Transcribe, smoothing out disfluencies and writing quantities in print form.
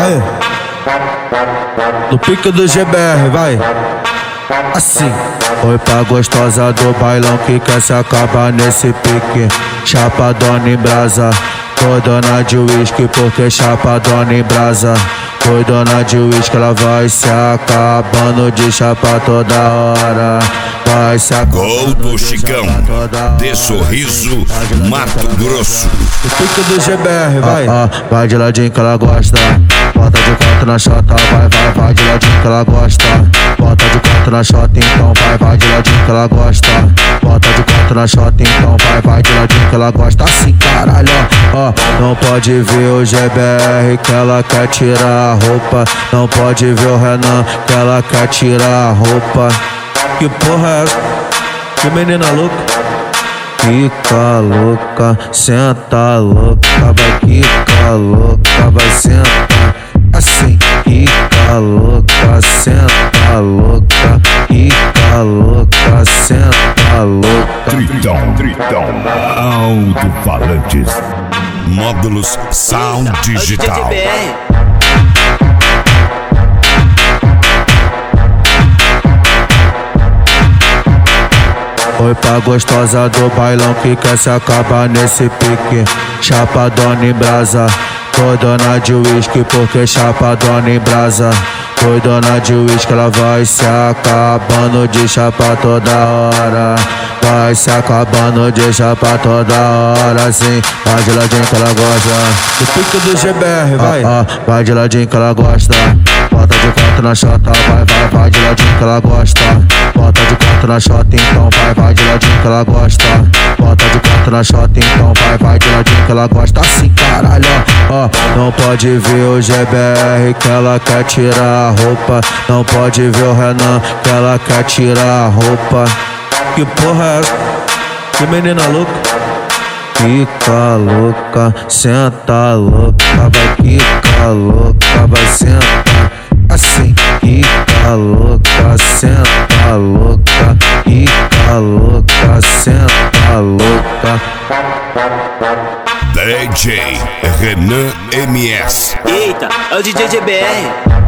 Aí, no pique do GBR, vai. Assim. Oi pra gostosa do bailão que quer se acabar nesse pique. Chapadona em brasa, foi dona de uísque porque chapadona em brasa. Foi dona de uísque, ela vai se acabando de chapa toda hora. Vai se acabando. Gol do Chicão, de Sorriso, Mato Grosso. O pique do GBR, vai. Vai de ladinho que ela gosta. Bota de quatro na chota, vai de ladinho que ela gosta. Bota de quatro na chota, então vai de ladinho que ela gosta. Bota de quatro na chota, então vai de ladinho que ela gosta. Assim, caralho, ó. Não pode ver o GBR que ela quer tirar a roupa. Não pode ver o Renan que ela quer tirar a roupa. Que porra é essa? Que menina louca. Fica louca, senta louca, vai ficar louca, vai sentar. Assim, fica louca, senta louca, fica louca, senta louca. Tritão, alto-falantes, módulos Sound Digital. Oi pra gostosa do bailão que quer se acabar nesse pique. Chapadona em brasa, foi dona de uísque porque chapadona em brasa. Foi dona de uísque, ela vai se acabando de chapa toda hora. Vai se acabando de chapa toda hora, assim. Vai de ladinho que ela gosta. O pique do GBR, vai. Vai de ladinho que ela gosta. Bota de quatro na chota, vai de ladinho que ela gosta. Bota de quatro na chota, então vai de ladinho que ela gosta. Bota de quatro na chota, então vai de ladinho que ela gosta. Assim, caralho, ó. Não pode ver o GBR que ela quer tirar a roupa. Não pode ver o Renan que ela quer tirar a roupa. Que porra é essa? Que menina louca. Fica louca, senta louca, vai ficar louca, vai sentar. Assim, fica louca, senta louca, fica louca, senta louca. DJ Renan MS. Eita, é o DJ GBR.